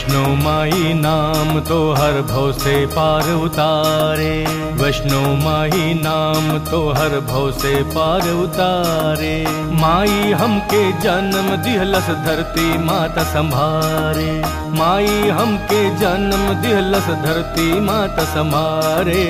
वैष्णो माई नाम तो हर भव से पार उतारे, वैष्णो माई नाम तो हर भव से पार उतारे। माई हमके जन्म दिहलस धरती माता संभारे, माई हमके जन्म दिहलस धरती माता संभारे।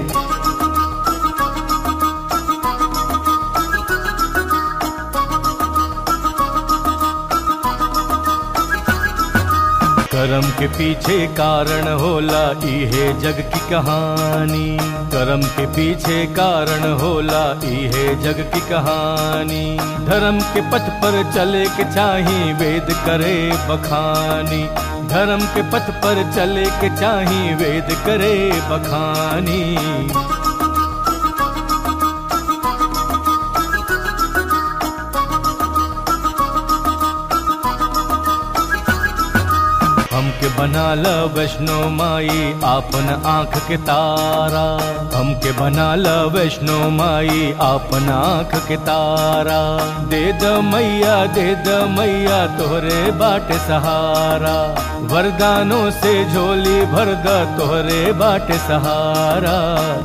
कर्म के पीछे कारण होला इहे जग की कहानी, कर्म के पीछे कारण होला इहे जग की कहानी। धर्म के पथ पर चले के चाही वेद करे बखानी, धर्म के पथ पर चले के चाही वेद करे बखानी। हमके बनाल वैष्णो माई आपन आँख के तारा, हमके बनाल वैष्णो माई आपन आँख के तारा। दे द मैया तोहरे बाटे सहारा, वरदानों से झोली भर द तोहरे बाटे सहारा।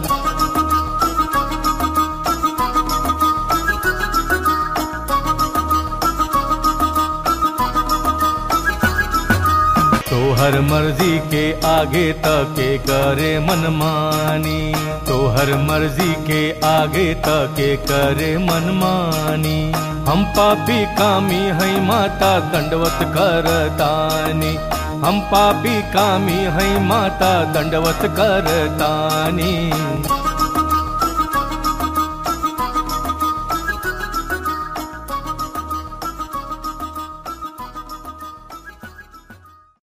तोहर मर्जी के आगे तके करे मनमानी, तोहर मर्जी के आगे तके करे मनमानी। हम पापी कामी हैं माता दंडवत करतानी, हम पापी कामी हैं माता दंडवत करतानी।